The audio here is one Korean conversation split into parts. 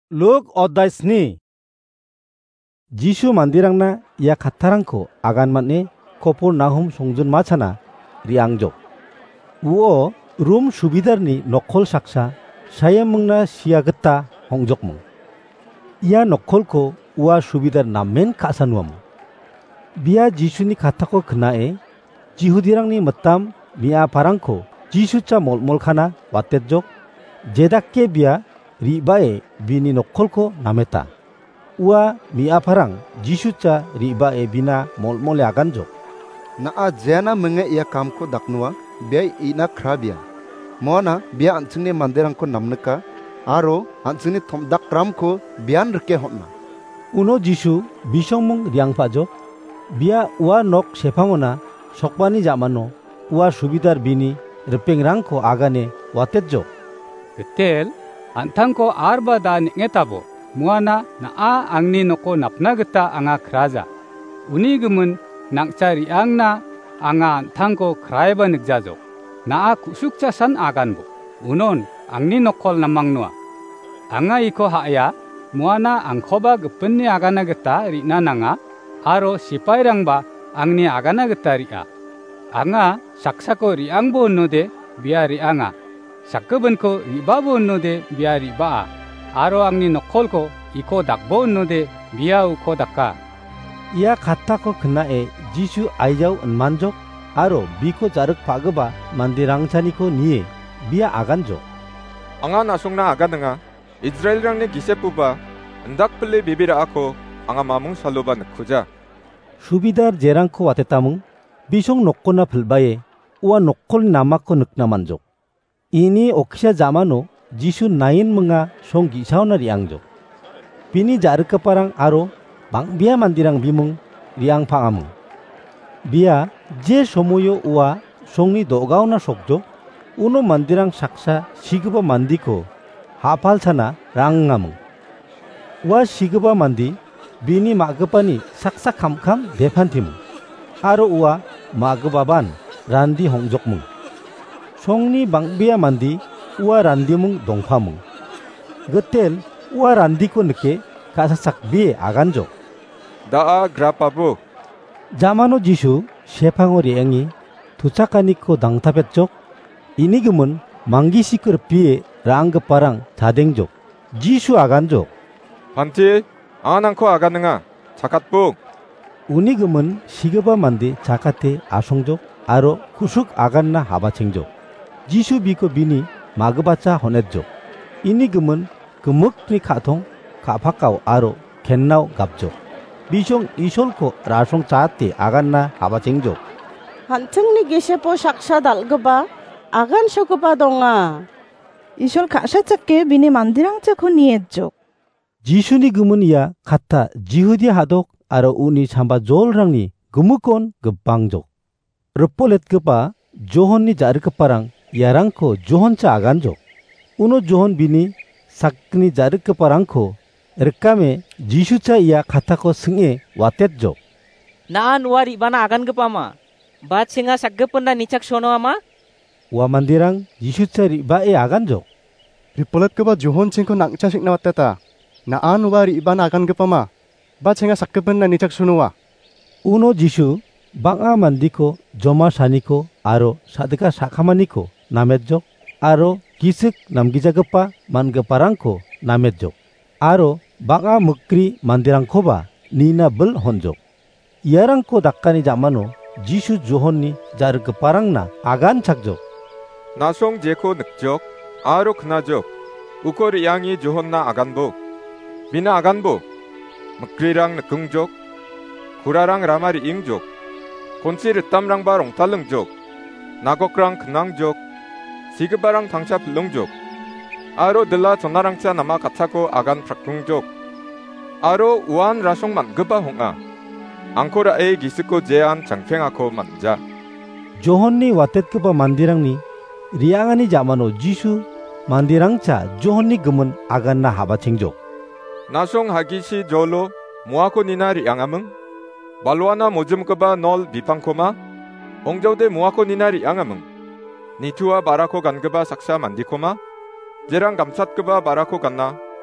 Luk oddai sni. Jishu mandirangna ya khattarangko agan matne kopor nahum songjun machana riangjok. Uo room subidarni nokhol saksa sayamungna siagetta hongjokmung. Ia nokholko ua subidar namen kasanuam. Bia Jisuni khattako khenae jihudirangni matam mia parangko Jisucha molmolkhana watejok jedakke bia ribae bini nokholko nameta. Ua mia parang Jisucha ribae bina molmole aganjok. Na jena menge ia kamko daknua bia ina krabia. Mona bia anchungne manderangko namneka aro anchungne thomdak ramko bian rke hotna. Uno Jisu bisongmung riangpajok bia ua nok sepangona sokbani jamano ua subidar bini repengrangko agane watejok. Betel antangko arba da ngetabo muana naa angni noko napna geta anga kraja. Uni gemun nangcari angna anga antangko kraiba nikjajok. Naa kusukca san aganbo. Unon angni nokol namangnua. Anga iko haya muana angkoba gepenni agana geta rina nanga aro sipairangba angni agana geta ria. Anga saksako riangbo node biar rianga. Sakkebenko ribabo node biar ribaa. Aro angni nokolko iko dakbo node biau ko dakka. Ia khattako khenae Jisu aijau manjok aro biko jarak pageba mandirangchaniko nie bia aganjok. Anga nasungna agananga Israelrangni gisepuba ndak pele bibira ako anga mamung saloba nakhuja. Subidar jerangko watetamung bisong nokkona philbaye ua nokkol namako nukna manjok. Ini okisha jamano Jisu nain menga song gisauna riangjok. Bini jarak parang aro bangbia mandirang bimung riang pangamung. Bia je somoyo ua songni dogauna sokjok uno mandirang saksa sigeba mandiko hafal sana rangamung. Ua sigeba mandi bini magepani saksa kamkam depantimung. Aro ua magebaban randi hongjokmung. Songni bangbia mandi ua randimung dongpamung. Getel ua randiko neke kasasak biye aganjok. Daa grapabu. Jamano Jisu sepango riengi tucakaniko dangtapetjok. Ini gemun manggisikor biye rangge parang jadengjok. Jisu aganjok. Panti anangko agananga 작atbu. Uni gemun sigeba mandi jakate asongjok aro kusuk aganna habacengjok. Jisu biko bini magebaca honetjok. Ini gemun gemukni katong kapakau aro kennau gapjok. Bisong isolko rasong cate aganna habacengjok. 한층니 게세포 saksa dalgeba agan sokeba donga. 이솔 가샤짝게 비니 만디랑째 코니에쪽. Jisuni gemun ia kata jihudi hadok aro uni samba jolrangni gemukon gebangjok. Repolet gepa johonni jarik parang yarangko johonca aganjok. Uno johon bini sakni jarik parangko rekame Jisucha ia katako senge watetjok. Naan wari bana agan gepama. Bat singa saggependa nicak sono ama. Wa mandirang Jisucha ribae aganjok. Ripolet keba johon cengko nangca sikna wateta. Naan wari ibana agan gepama. Bat singa saggependa nicak sonowa. Uno Jisu banga mandiko joma saniko aro sadeka sakamaniko namedjok aro kisik namgijagepa mangeparangko namedjok aro banga mukri mandirangkoba nina bel honjok. Iarangko dakkani jamano Jisu johonni jargeparangna agan chakjok. 나송 제코 늑적 아로 그나적 우코리 양이 조혼나 아간보 미나 아간보 먹그리랑 늑긍적 구라랑 라마리 잉적 곤치르 땀랑바 롱탈릉적 나곡랑 근왕적 시그바랑 당차 불릉적 아로 들라 전나랑차 나마 가차고 아간 프락궁적 아로 우한 라송 만그바 홍아 앙코라 에이 기스코 제안 장팽아코 만자 Johonni watetkepa mandirangni riangani jamano Jisu mandirangcha johonni gemun aganna habacengjok. 나송 하기시 졸로 모아코 니나 리앙암응 발와나 모즘그바 널 비팡코마 옹저우데 모아코 니나 리앙암응 니투와 바라코 간그바 삭사 만디코마 제랑 감삿그바 바라코 간나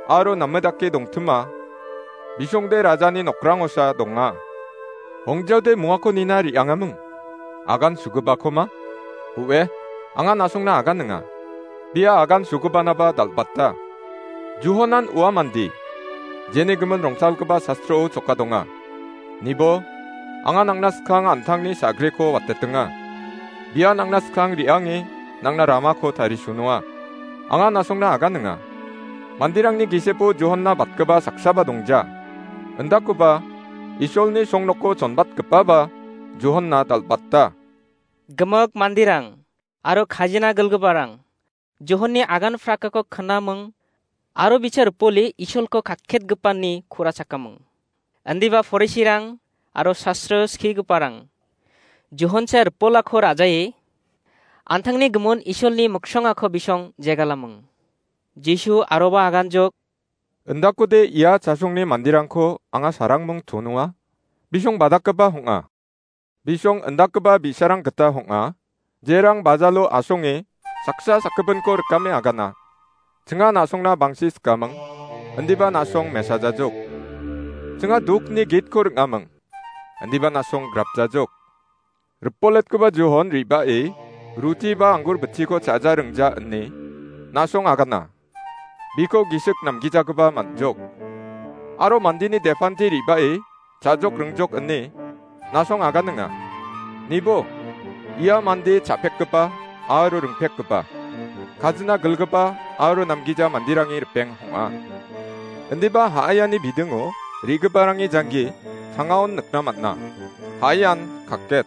아로 남메답게 동트마 미숑데 라자니 녹랑오사 동아 홍저데 무아코 니나리 양아뭉 아간 수그바코마 우에 앙아 나송나 아간능아 비아 아간 수그바나바 달봤다 주호난 우아만디 제네금은 롱살그바 사스트로 조카동아 니보 앙아 낭나스캉 안탕니 사그레코 왔댔등아 비아 낭나스캉 리앙이 낭나 라마코 다리슈노아 앙아 나송나 아간능아 만디랑니 기세포 주헌나 밭그바 삭사바 동자 은다쿠바 이솔니 송놓고 전밭급바바 주헌나 달봤다 Gemek mandirang aro khajina gelgebarang johonni agan frakako khanamung aro bichar poli isolko kakhet gepani khura chakamung andiba foresirang aro sastra ski geparang johoncher polakho rajaye anthangni gemon isolni muksongakho bisong jegalamung Jisu aroba aganjok 은다쿠데 이아 자송니 만디랑코 앙아 사랑뭉 도누아 비숑 바닥급바 홍아 비숑 은다급바 비사랑 그따 홍아 제랑 바잘로 아송에 삭사 사급은코 르까메 아가나 증아 나송나 방시 스까멍 은디바 나송 메사자족 증아 두크니 깃코 르까멍 은디바 나송 그랍자족 르폴렛급바 주헌 리바에 루티바 앙굴 버티고 자자릉자 은니 나송 아가나 미코 기식 남기자그바 만족 아로 만디니 데판티 리바에 자족 릉족 은니 나송 아가능아 니보 이아 만디 자팩급바 아로 릉팩급바 가즈나 글급바 아로 남기자 만디랑이 르뺑 홍아 은디바 하야니 비등오 리그바랑이 장기 상하온 늑나 만나 하얀 각겟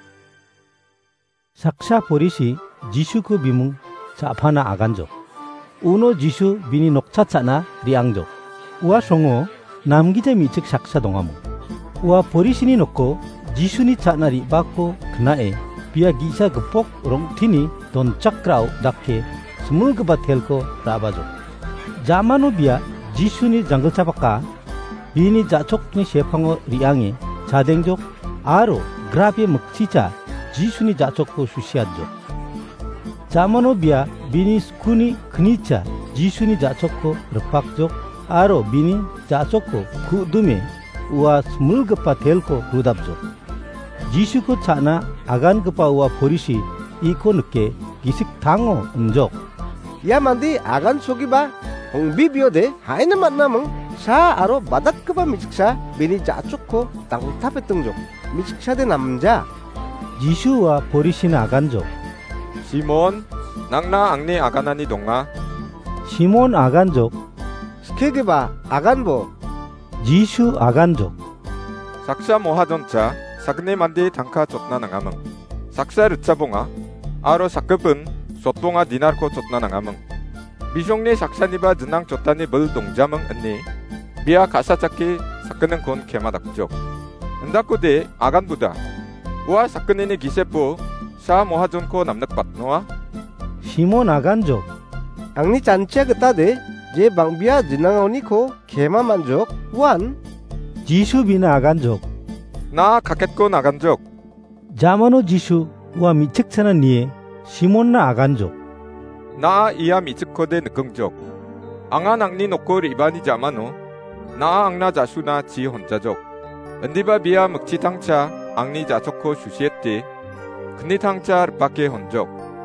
삭사 보리시 지슈그 비뭉 자파나 아간족 우노 지슈 비니 녹차차나 리앙족 우와 송오 남기자 미측 삭사 동아무 우와 보리시니 놓고 지슈니 차나리 바코 그나에 비아 기사 급폭 롱티니 돈 짝크라우 닥케 스물그바 텔코 라바족 자마노 비아 지슈니 장글 차바까 비니 자촉니 셰팡오 리앙이 자댕족 아로 그라비에 먹치자 지슈니 자촉코 수시아족 자마노 비아 비니 스쿠니 크니차 지슈니 자초코 르팍족 아로 비니 자초코 구두메 우와 스물급바 델코 루답족 지슈코 차나 아간급바 우와 보리시 이코 늦게 기식 당오 은족 야만디 아간 속이바 홍비비오데 하이는 만나면 사 아로 바닥급바 미식사 비니 자초코 땅탑에 등족 미식사대 남자 지슈와 보리시는 아간족 시몬 낭나 앙니 아가나니 동아 시몬 아간족 스케게바 아간보 지슈 아간족 삭사 모하전자 사그네 만디 당카 쫓나 나가멍 삭사 르차봉아 아로 사급은 솥봉아 디나르코 쫓나 나가멍 미숑니 삭사니바 드낭 쫓다니 벌 동자멍 언니 미아 가사짝기 사끄는 곤 개마닥족 은다쿠데 아간부다 우와 사끄니니 기세포 사 모하존코 남늑 받노아 시몬 아간족 앙니 짠치야 그따데 제 방비아 지나오니코 개마 만족 원 지슈 비나 아간족 나 가켓코 나간족 자마노 지슈 우와 미측차나 니에 시몬나 아간족 나 이야 미츠코데 느긍족 앙아 낭니 놓고 리바니 자마노 나 앙나 자슈나 지 혼자족 은디바 비아 묵치 탕차 앙니 자초코 슈시했디 근니 탕차 밖에 혼족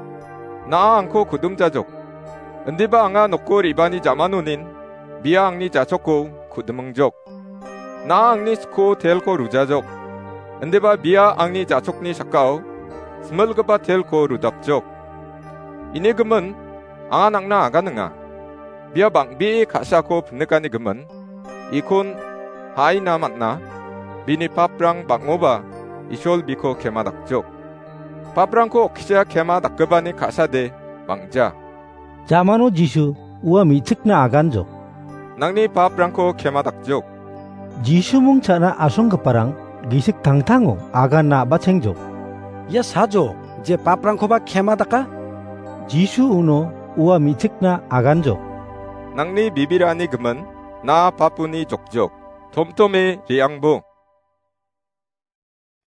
나 앙코 구dum자족 은디바 앙아 놓고 리바니 자마노닌 비아 앙니 자초코 구드멍족 나 앙니 스코 텔코 루자족 은디바 비아 앙니 자촉니 샤카오 스멀그바 텔코 루답족 이네 금은 앙아 낭나 아가능아 비아 방비 가샤코 분내까니 금은 이콘 하이나 만나 비니 파프랑 방오바 이숄 비코 케마닥족 파프랑코 키자 케마닥급바니 가사데 방자 자마노 지슈 우와 미측나 아간족 낭니 파프랑코 케마닥족 지슈 뭉차나 아송급바랑 기식 당탕오 아간나 바챙족 야 사조 제 파프랑코바 케마닥까 지슈 우노 우와 미측나 아간족 낭니 비비라니 금은 나 파푸니 족족 톰톰의 리앙보